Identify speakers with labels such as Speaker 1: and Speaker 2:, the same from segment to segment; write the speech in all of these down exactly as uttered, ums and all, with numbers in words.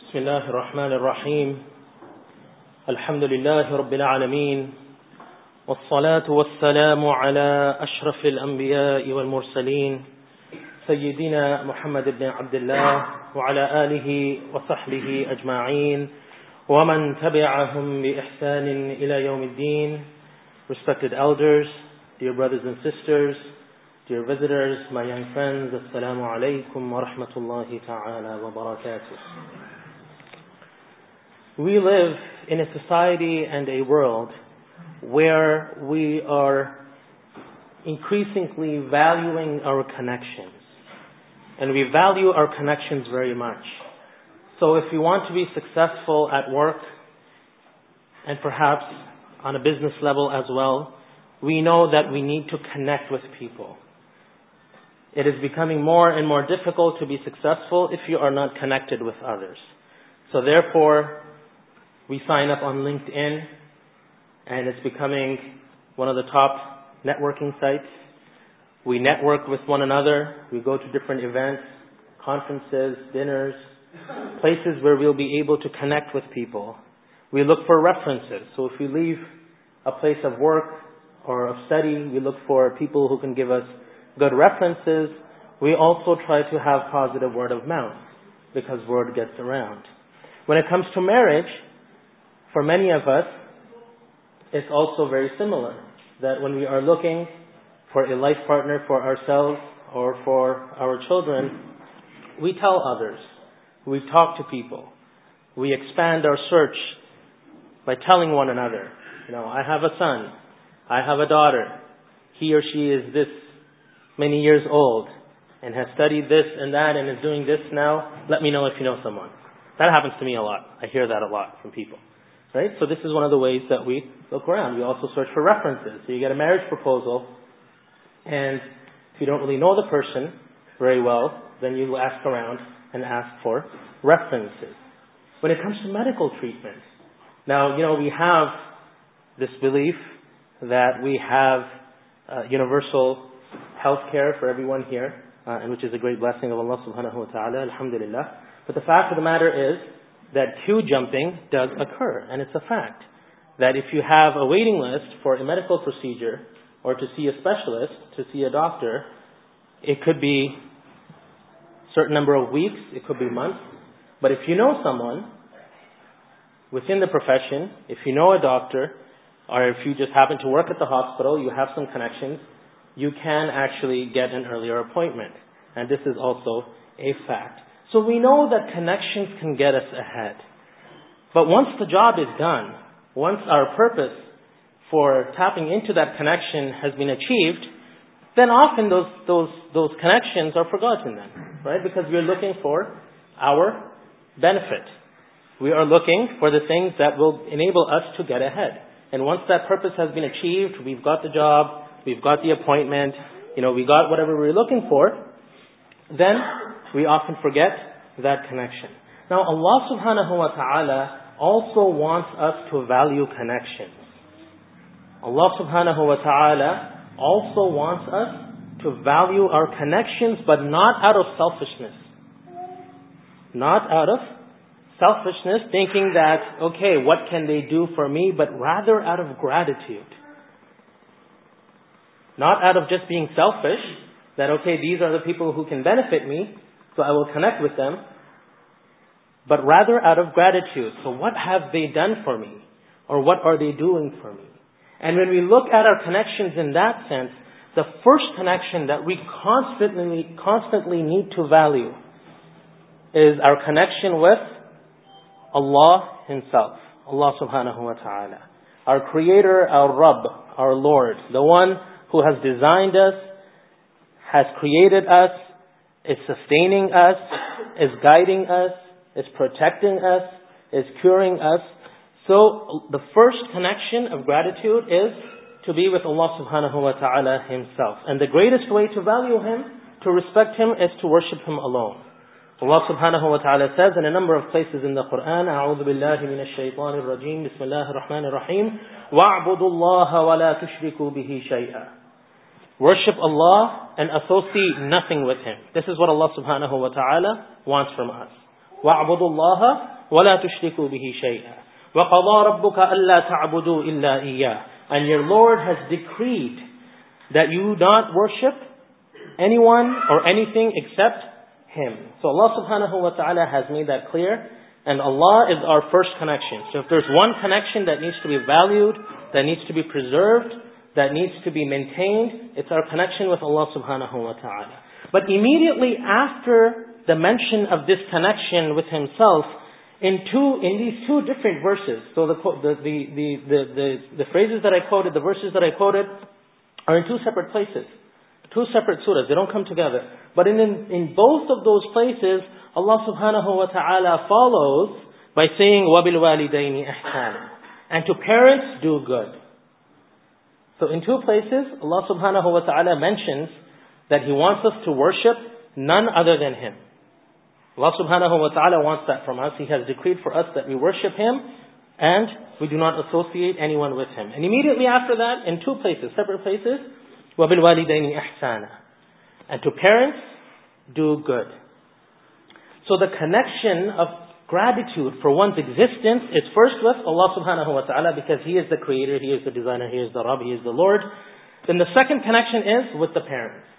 Speaker 1: بسم الله الرحمن الرحيم الحمد لله رب العالمين والصلاة والسلام على أشرف الأنبياء والمرسلين سيدنا محمد بن عبد الله وعلى آله وصحبه أجمعين ومن تبعهم بإحسان إلى يوم الدين. Respected elders, dear brothers and sisters, dear visitors, my young friends, Assalamu alaikum wa rahmatullahi ta'ala wa barakatuh. We live in a society and a world where we are increasingly valuing our connections. And we value our connections very much. So if we want to be successful at work, and perhaps on a business level as well, we know that we need to connect with people. It is becoming more and more difficult to be successful if you are not connected with others. So therefore, we sign up on LinkedIn, and it's becoming one of the top networking sites. We network with one another. We go to different events, conferences, dinners, places where we'll be able to connect with people. We look for references. So if we leave a place of work or of study, we look for people who can give us good references. We also try to have positive word of mouth because word gets around. When it comes to marriage, for many of us, it's also very similar. That when we are looking for a life partner for ourselves or for our children, we tell others. We talk to people. We expand our search by telling one another, you know, I have a son. I have a daughter. He or she is this many years old and has studied this and that and is doing this now. Let me know if you know someone. That happens to me a lot. I hear that a lot from people. Right? So this is one of the ways that we look around. We also search for references. So you get a marriage proposal, and if you don't really know the person very well, then you ask around and ask for references. When it comes to medical treatment, now, you know, we have this belief that we have uh, universal health care for everyone here, uh, and which is a great blessing of Allah subhanahu wa ta'ala, alhamdulillah. But the fact of the matter is that queue jumping does occur, and it's a fact that if you have a waiting list for a medical procedure or to see a specialist, to see a doctor, it could be a certain number of weeks, it could be months. But if you know someone within the profession, if you know a doctor, or if you just happen to work at the hospital, you have some connections, you can actually get an earlier appointment. And this is also a fact. So we know that connections can get us ahead. But once the job is done, once our purpose for tapping into that connection has been achieved, then often those those those connections are forgotten then, right? Because we're looking for our benefit. We are looking for the things that will enable us to get ahead. And once that purpose has been achieved, we've got the job, we've got the appointment, you know, we got whatever we're looking for, then we often forget that connection. Now Allah subhanahu wa ta'ala also wants us to value connections. Allah subhanahu wa ta'ala also wants us to value our connections, but not out of selfishness. Not out of selfishness, thinking that, okay, what can they do for me, but rather out of gratitude. Not out of just being selfish, that, okay, these are the people who can benefit me, so I will connect with them, but rather out of gratitude. So what have they done for me? Or what are they doing for me? And when we look at our connections in that sense, the first connection that we constantly, constantly need to value is our connection with Allah Himself, Allah subhanahu wa ta'ala. Our Creator, our Rabb, our Lord, the one who has designed us, has created us, is sustaining us, is guiding us, is protecting us, is curing us. So the first connection of gratitude is to be with Allah subhanahu wa ta'ala Himself. And the greatest way to value Him, to respect Him, is to worship Him alone. Allah subhanahu wa ta'ala says in a number of places in the Quran, أعوذ بالله من الشيطان الرجيم بسم الله الرحمن الرحيم وَاعْبُدُوا اللَّهَ وَلَا تُشْرِكُوا بِهِ شَيْئًا. Worship Allah and associate nothing with Him. This is what Allah subhanahu wa ta'ala wants from us. وَاعْبُدُوا اللَّهَ وَلَا تُشْرِكُوا بِهِ شَيْئًا وَقَضَى رَبُّكَ أَلَّا تَعْبُدُوا إِلَّا إِيَّاهُ. And your Lord has decreed that you not worship anyone or anything except Him. So Allah subhanahu wa ta'ala has made that clear. And Allah is our first connection. So if there's one connection that needs to be valued, that needs to be preserved, that needs to be maintained, it's our connection with Allah subhanahu wa ta'ala. But immediately after the mention of this connection with Himself, in two, in these two different verses, so the, the, the, the, the, the, the phrases that I quoted, the verses that I quoted, are in two separate places. Two separate surahs. They don't come together. But in, in, in both of those places, Allah subhanahu wa ta'ala follows by saying, وَبِالْوَالِدَيْنِ إِحْسَانًا. And to parents, do good. So in two places, Allah subhanahu wa ta'ala mentions that He wants us to worship none other than Him. Allah subhanahu wa ta'ala wants that from us. He has decreed for us that we worship Him and we do not associate anyone with Him. And immediately after that, in two places, separate places, وَبِالْوَالِدَيْنِ إِحْسَانًا. And to parents, do good. So the connection of gratitude for one's existence is first with Allah subhanahu wa ta'ala, because He is the creator, He is the designer, He is the Rabb, He is the Lord. Then the second connection is with the parents.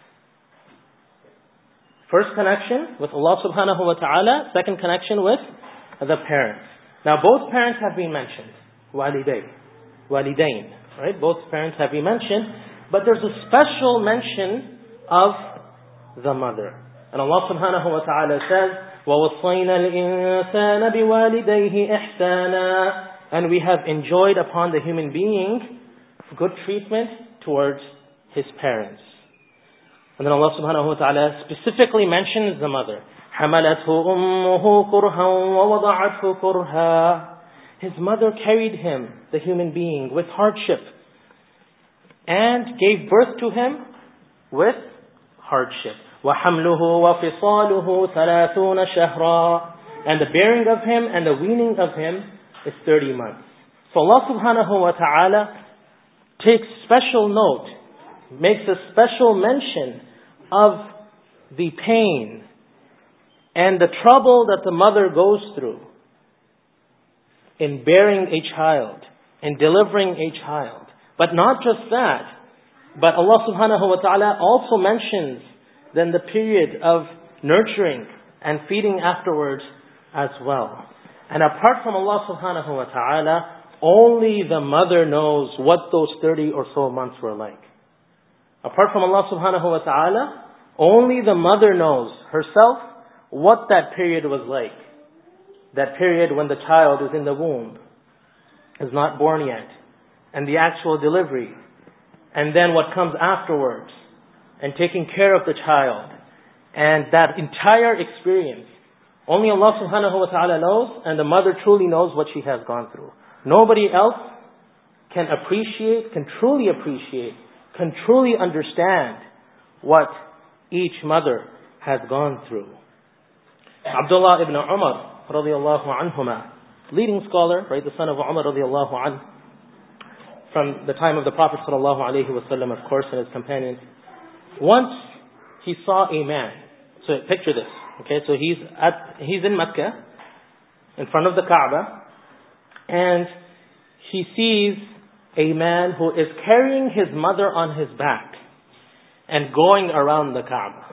Speaker 1: First connection with Allah subhanahu wa ta'ala, second connection with the parents. Now both parents have been mentioned. Walidayn. Walidain. Right? Both parents have been mentioned. But there's a special mention of the mother. And Allah subhanahu wa ta'ala says, وَوَصَّيْنَا الْإِنسَانَ بِوَالِدَيْهِ إِحْسَانًا. And we have enjoyed upon the human being good treatment towards his parents. And then Allah subhanahu wa ta'ala specifically mentions the mother. حَمَلَتْهُ أُمُّهُ كُرْهًا وَوَضَعَتْهُ كُرْهًا. His mother carried him, the human being, with hardship, and gave birth to him with hardship. وَحَمْلُهُ وَفِصَالُهُ ثَلَاثُونَ شَهْرًا. And the bearing of him and the weaning of him is thirty months. So Allah subhanahu wa ta'ala takes special note, makes a special mention of the pain and the trouble that the mother goes through in bearing a child, in delivering a child. But not just that, but Allah subhanahu wa ta'ala also mentions then the period of nurturing and feeding afterwards as well. And apart from Allah subhanahu wa ta'ala, only the mother knows what those thirty or so months were like. Apart from Allah subhanahu wa ta'ala, only the mother knows herself what that period was like. That period when the child is in the womb, is not born yet, and the actual delivery, and then what comes afterwards, and taking care of the child, and that entire experience. Only Allah subhanahu wa ta'ala knows, and the mother truly knows what she has gone through. Nobody else can appreciate, can truly appreciate, can truly understand what each mother has gone through. Abdullah ibn Umar radiallahu anhuma, leading scholar, right, the son of Umar radiallahu anh, from the time of the Prophet sallallahu alaihi wasallam, of course, and his companions. Once he saw a man. So picture this. Okay, so he's at he's in Mecca, in front of the Kaaba, and he sees a man who is carrying his mother on his back and going around the Kaaba.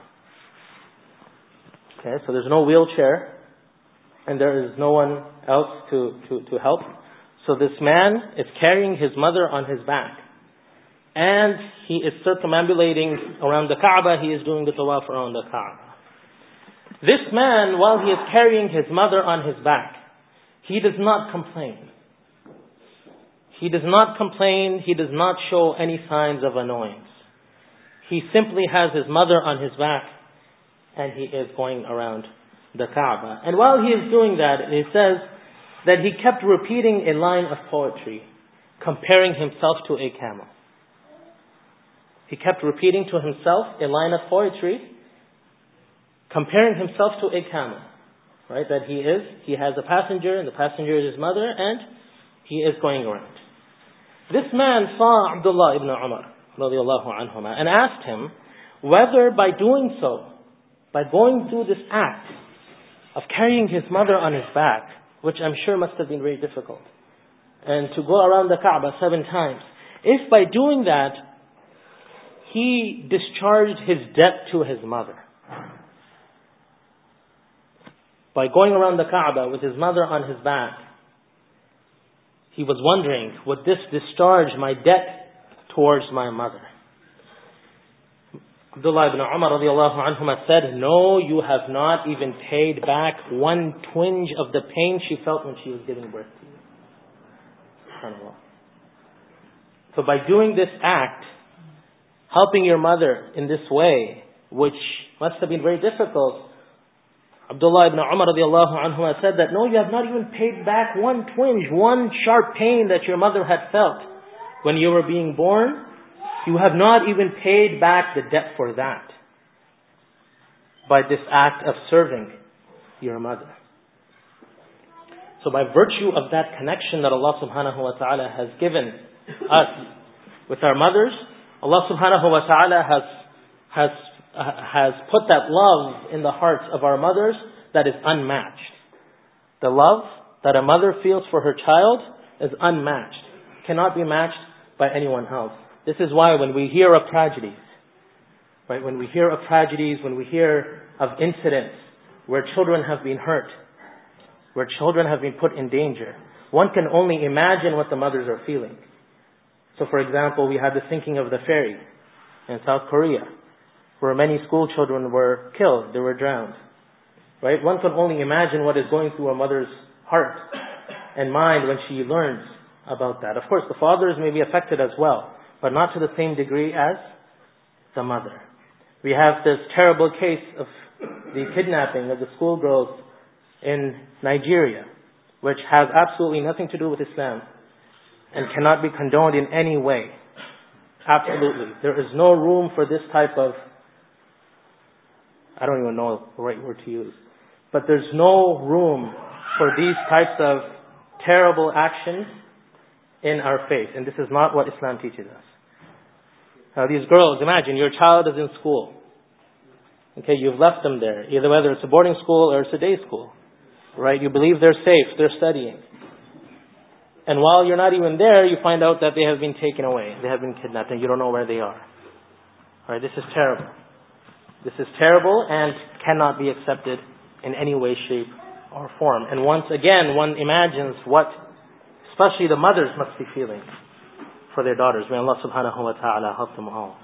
Speaker 1: Okay, so there's no wheelchair and there is no one else to, to, to help. So this man is carrying his mother on his back. And he is circumambulating around the Kaaba. He is doing the tawaf around the Kaaba. This man, while he is carrying his mother on his back, he does not complain. He does not complain. He does not show any signs of annoyance. He simply has his mother on his back and he is going around the Kaaba. And while he is doing that, it says that he kept repeating a line of poetry, comparing himself to a camel. He kept repeating to himself a line of poetry, comparing himself to a camel. Right? That he is, he has a passenger, and the passenger is his mother, and he is going around. This man saw Abdullah ibn Umar radiallahu anhuma and asked him whether by doing so, by going through this act of carrying his mother on his back, which I'm sure must have been very difficult, and to go around the Kaaba seven times, if by doing that, he discharged his debt to his mother, by going around the Kaaba with his mother on his back, he was wondering, would this discharge my debt towards my mother? Abdullah ibn Umar radiallahu anhuma said, no, you have not even paid back one twinge of the pain she felt when she was giving birth to you. SubhanAllah. So by doing this act, helping your mother in this way, which must have been very difficult, Abdullah ibn Umar radiallahu anhuma said that, no, you have not even paid back one twinge, one sharp pain that your mother had felt when you were being born. You have not even paid back the debt for that by this act of serving your mother. So by virtue of that connection that Allah subhanahu wa ta'ala has given us with our mothers, Allah subhanahu wa ta'ala has, has, uh, has put that love in the hearts of our mothers that is unmatched. The love that a mother feels for her child is unmatched, cannot be matched by anyone else. This is why when we hear of tragedies, right, when we hear of tragedies, when we hear of incidents where children have been hurt, where children have been put in danger, one can only imagine what the mothers are feeling. So for example, we had the sinking of the ferry in South Korea, where many school children were killed, they were drowned. Right? One can only imagine what is going through a mother's heart and mind when she learns about that. Of course, the fathers may be affected as well, but not to the same degree as the mother. We have this terrible case of the kidnapping of the schoolgirls in Nigeria, which has absolutely nothing to do with Islam and cannot be condoned in any way. Absolutely. There is no room for this type of, I don't even know the right word to use, but there's no room for these types of terrible actions in our faith. And this is not what Islam teaches us. Now these girls, imagine your child is in school. Okay, you've left them there, either whether it's a boarding school or it's a day school. Right? You believe they're safe, they're studying. And while you're not even there, you find out that they have been taken away. They have been kidnapped and you don't know where they are. Alright, this is terrible. This is terrible and cannot be accepted in any way, shape, or form. And once again, one imagines what especially the mothers must be feeling for their daughters. May Allah subhanahu wa ta'ala help them all.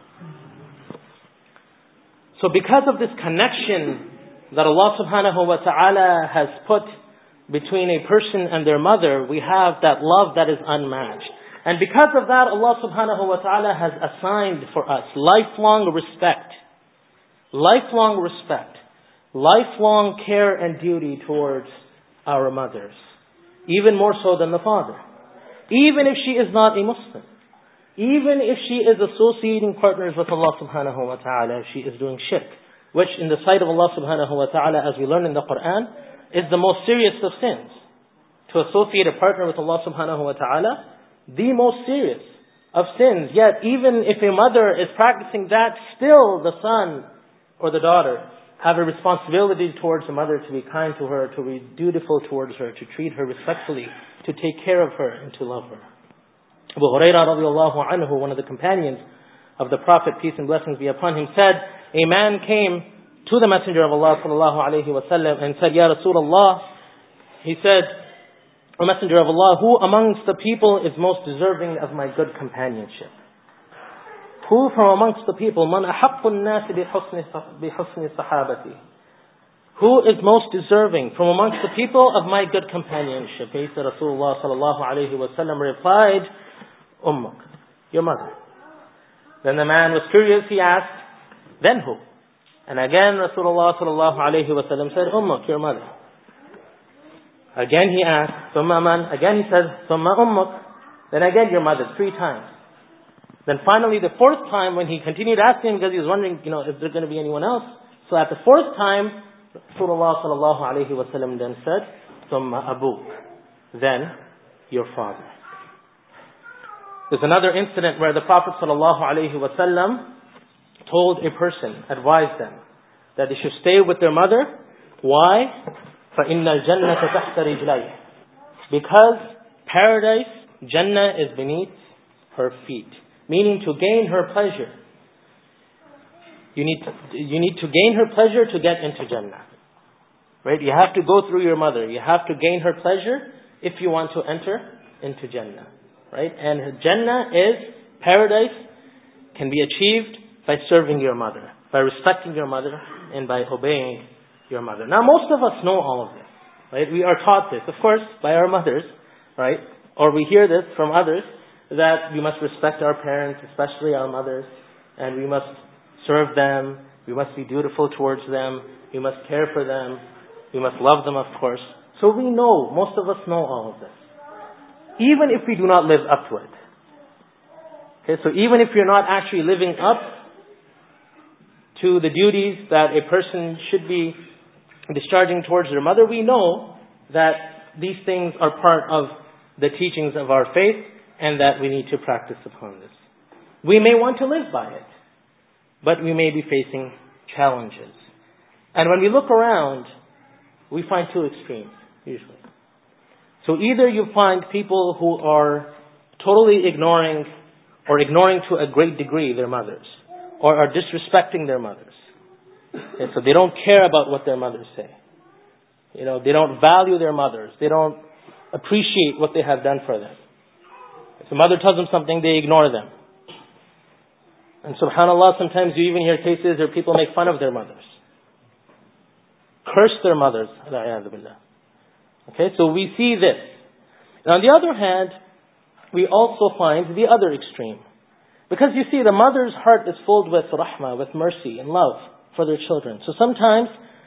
Speaker 1: So because of this connection that Allah subhanahu wa ta'ala has put between a person and their mother, we have that love that is unmatched. And because of that, Allah subhanahu wa ta'ala has assigned for us lifelong respect. Lifelong respect. Lifelong care and duty towards our mothers. Even more so than the father. Even if she is not a Muslim. Even if she is associating partners with Allah subhanahu wa ta'ala, if she is doing shirk. Which in the sight of Allah subhanahu wa ta'ala, as we learn in the Quran, is the most serious of sins. To associate a partner with Allah subhanahu wa ta'ala, the most serious of sins. Yet even if a mother is practicing that, still the son or the daughter have a responsibility towards the mother to be kind to her, to be dutiful towards her, to treat her respectfully, to take care of her and to love her. Abu Hurairah radiallahu anhu, one of the companions of the Prophet, peace and blessings be upon him, said, a man came to the Messenger of Allah sallallahu alayhi wa sallam and said, Ya Rasulullah, he said, O Messenger of Allah, who amongst the people is most deserving of my good companionship? Who from amongst the people, man ahaqqu an-nas bi husni sahabati? Who is most deserving from amongst the people of my good companionship? He said, Rasulullah sallallahu alayhi wa sallam replied, Ummuk, your mother. Then the man was curious, he asked, then who? And again Rasulullah sallallahu alayhi wa sallam said, Ummuk, your mother. Again he asked, Thumma man. Again he said, Thumma ummuk. Then again your mother, three times. Then finally the fourth time when he continued asking because he was wondering, you know, is there going to be anyone else? So at the fourth time, Rasulullah sallallahu alayhi wa sallam then said, Thumma abuk. Then your father. There's another incident where the Prophet sallallahu alayhi wa sallam told a person, advised them, that they should stay with their mother. Why? فَإِنَّ الْجَنَّةَ تَحْتَ رِجْلَيْهِ. Because paradise, Jannah, is beneath her feet. Meaning to gain her pleasure. You need to, you need to gain her pleasure to get into Jannah. Right? You have to go through your mother. You have to gain her pleasure if you want to enter into Jannah. Right? And Jannah is paradise, can be achieved by serving your mother, by respecting your mother, and by obeying your mother. Now, most of us know all of this. Right? We are taught this, of course, by our mothers, right? Or we hear this from others, that we must respect our parents, especially our mothers, and we must serve them, we must be dutiful towards them, we must care for them, we must love them, of course. So we know, most of us know all of this. Even if we do not live up to it. Okay, so even if you're not actually living up to the duties that a person should be discharging towards their mother, we know that these things are part of the teachings of our faith and that we need to practice upon this. We may want to live by it, but we may be facing challenges. And when we look around, we find two extremes, usually. So either you find people who are totally ignoring or ignoring to a great degree their mothers, or are disrespecting their mothers. Okay, so they don't care about what their mothers say. You know, they don't value their mothers. They don't appreciate what they have done for them. If the mother tells them something, they ignore them. And subhanAllah, sometimes you even hear cases where people make fun of their mothers. Curse their mothers. Okay, so we see this. And on the other hand, we also find the other extreme. Because you see, the mother's heart is filled with rahmah, with mercy and love for their children. So sometimes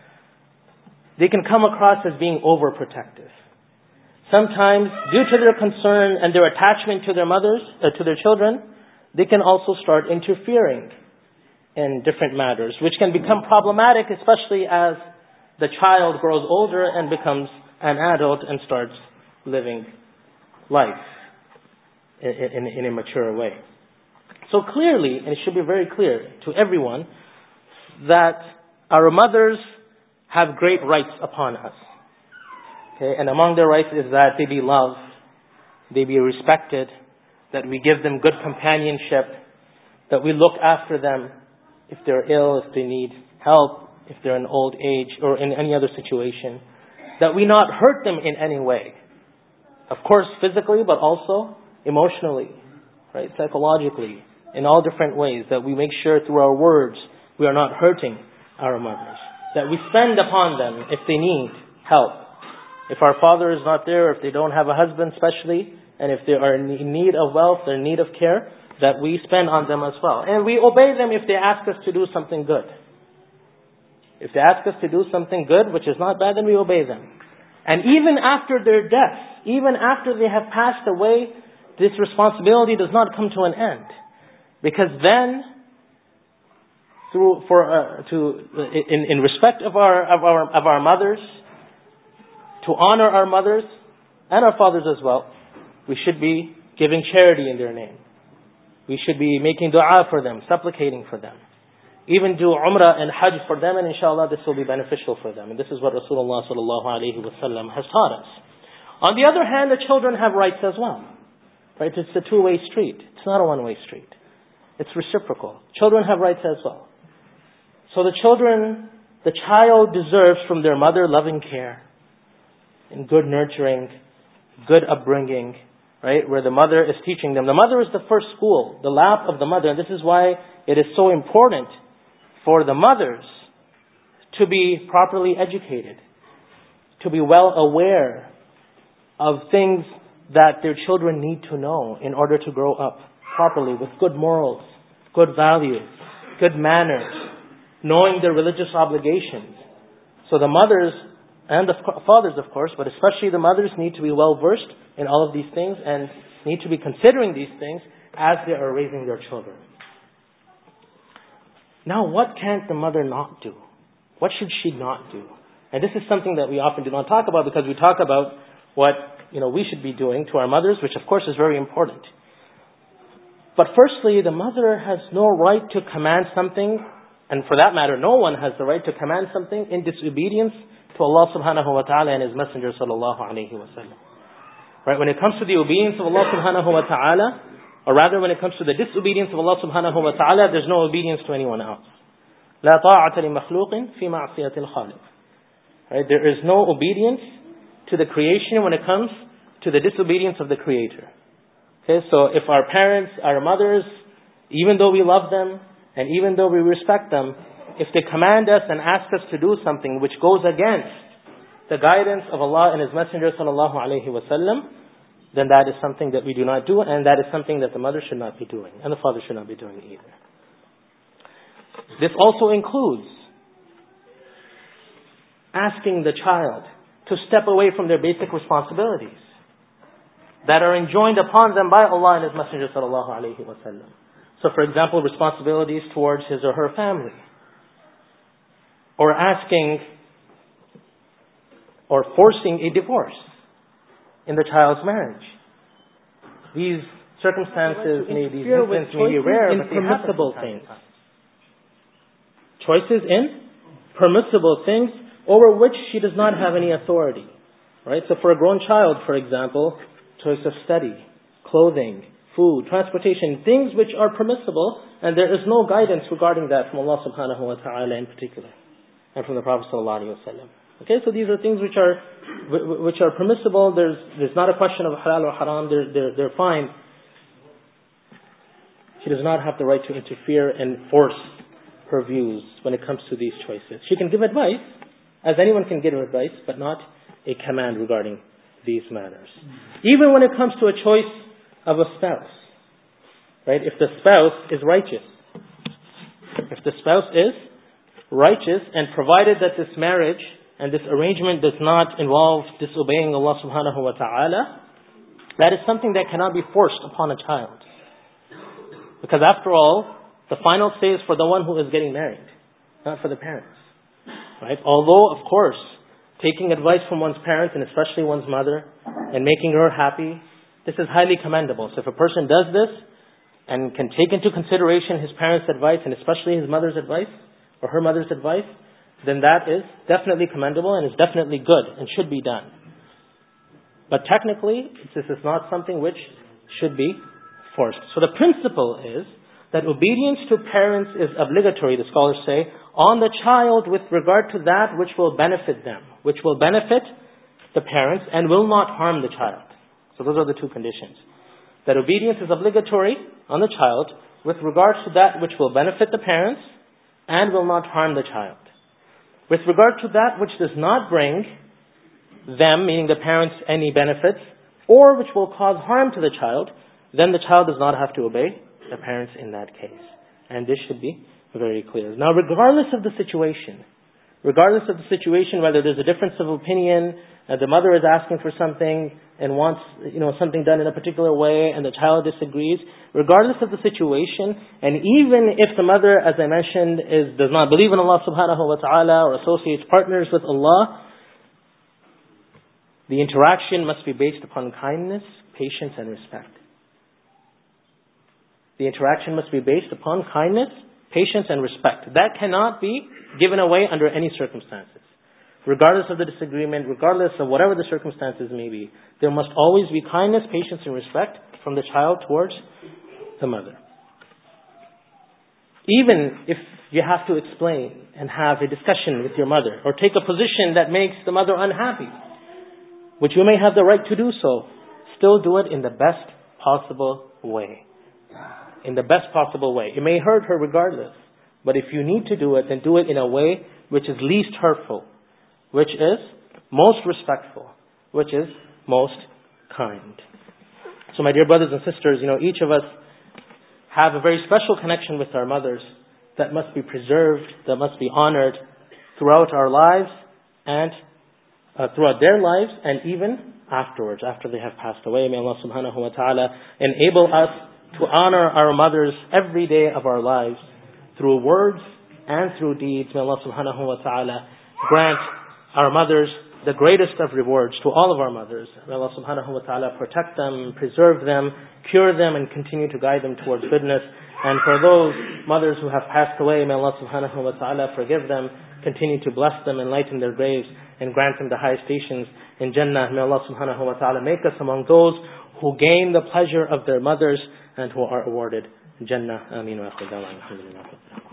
Speaker 1: they can come across as being overprotective. Sometimes, due to their concern and their attachment to their mothers, uh, to their children, they can also start interfering in different matters, which can become problematic, especially as the child grows older and becomes an adult and starts living life in, in, in a mature way. So clearly, and it should be very clear to everyone, that our mothers have great rights upon us. Okay, and among their rights is that they be loved, they be respected, that we give them good companionship, that we look after them if they're ill, if they need help, if they're in old age or in any other situation, that we not hurt them in any way. Of course, physically, but also emotionally, right, psychologically, in all different ways, that we make sure through our words we are not hurting our mothers, that we spend upon them if they need help. If our father is not there, if they don't have a husband especially, and if they are in need of wealth, they're in need of care, that we spend on them as well. And we obey them if they ask us to do something good. If they ask us to do something good, which is not bad, then we obey them. And even after their death, even after they have passed away, this responsibility does not come to an end. Because then, through for uh, to in, in respect of our of our of our mothers, to honor our mothers and our fathers as well, we should be giving charity in their name. We should be making dua for them, supplicating for them. Even do umrah and hajj for them, and inshallah this will be beneficial for them. And this is what Rasulullah sallallahu alaihi wasallam has taught us. On the other hand, the children have rights as well. Right? It's a two-way street. It's not a one-way street. It's reciprocal. Children have rights as well. So the children, the child deserves from their mother loving care and good nurturing, good upbringing, right? Where the mother is teaching them. The mother is the first school, the lap of the mother. And this is why it is so important for the mothers to be properly educated, to be well aware of things that their children need to know in order to grow up properly with good morals, good values, good manners, knowing their religious obligations. So the mothers and the fathers, of course, but especially the mothers need to be well versed in all of these things and need to be considering these things as they are raising their children. Now, what can't the mother not do? What should she not do? And this is something that we often do not talk about, because we talk about what, you know, we should be doing to our mothers, which of course is very important. But firstly, the mother has no right to command something, and for that matter, no one has the right to command something in disobedience to Allah subhanahu wa ta'ala and His Messenger sallallahu alayhi wa sallam. Right? When it comes to the obedience of Allah subhanahu wa ta'ala, or rather when it comes to the disobedience of Allah subhanahu wa ta'ala, there's no obedience to anyone else. لا طاعة لمخلوق في معصية الخالق. Right? There is no obedience to the creation when it comes to the disobedience of the Creator. Okay, so if our parents, our mothers, even though we love them, and even though we respect them, if they command us and ask us to do something which goes against the guidance of Allah and His Messenger sallallahu alaihi wasallam, then that is something that we do not do, and that is something that the mother should not be doing, and the father should not be doing either. This also includes asking the child to step away from their basic responsibilities that are enjoined upon them by Allah and His Messenger sallallahu alaihi wasallam. So, for example, responsibilities towards his or her family, or asking or forcing a divorce in the child's marriage. These circumstances may be instances may be rare, but they happen from time to time. Choices in permissible things over which she does not have any authority. Right? So for a grown child, for example, choice of study, clothing, food, transportation, things which are permissible, and there is no guidance regarding that from Allah subhanahu wa ta'ala in particular, and from the Prophet sallallahu alaihi wasallam. Okay, so these are things which are which are permissible. There's there's not a question of halal or haram. They're they're they're fine. She does not have the right to interfere and force her views when it comes to these choices. She can give advice, as anyone can give advice, but not a command regarding these matters. Even when it comes to a choice of a spouse, right? If the spouse is righteous, if the spouse is righteous, and provided that this marriage and this arrangement does not involve disobeying Allah subhanahu wa ta'ala, that is something that cannot be forced upon a child. Because after all, the final say is for the one who is getting married, not for the parents. Right? Although, of course, taking advice from one's parents, and especially one's mother, and making her happy, this is highly commendable. So if a person does this, and can take into consideration his parents' advice, and especially his mother's advice, or her mother's advice, then that is definitely commendable and is definitely good and should be done. But technically, this is not something which should be forced. So the principle is that obedience to parents is obligatory, the scholars say, on the child with regard to that which will benefit them, which will benefit the parents and will not harm the child. So those are the two conditions. That obedience is obligatory on the child with regard to that which will benefit the parents and will not harm the child. With regard to that which does not bring them, meaning the parents, any benefits, or which will cause harm to the child, then the child does not have to obey the parents in that case. And this should be very clear. Now, regardless of the situation, regardless of the situation, whether there's a difference of opinion, uh, the mother is asking for something and wants, you know, something done in a particular way, and the child disagrees, regardless of the situation, and even if the mother, as I mentioned, is does not believe in Allah subhanahu wa ta'ala or associates partners with Allah, the interaction must be based upon kindness, patience, and respect. The interaction must be based upon kindness, patience, and respect. That cannot be given away under any circumstances. Regardless of the disagreement, regardless of whatever the circumstances may be, there must always be kindness, patience, and respect from the child towards the mother. Even if you have to explain and have a discussion with your mother, or take a position that makes the mother unhappy, which you may have the right to do so, still do it in the best possible way. In the best possible way. It may hurt her regardless, but if you need to do it, then do it in a way which is least hurtful, which is most respectful, which is most kind. So my dear brothers and sisters, you know, each of us have a very special connection with our mothers that must be preserved, that must be honored throughout our lives and uh, throughout their lives and even afterwards, after they have passed away. May Allah subhanahu wa ta'ala enable us to honor our mothers every day of our lives through words and through deeds. May Allah subhanahu wa ta'ala grant our mothers the greatest of rewards, to all of our mothers. May Allah subhanahu wa ta'ala protect them, preserve them, cure them, and continue to guide them towards goodness. And for those mothers who have passed away, may Allah subhanahu wa ta'ala forgive them, continue to bless them, enlighten their graves, and grant them the highest stations in Jannah. May Allah subhanahu wa ta'ala make us among those who gain the pleasure of their mothers and who are awarded Jannah. Ameen wa akhir da'wana. Alhamdulillah.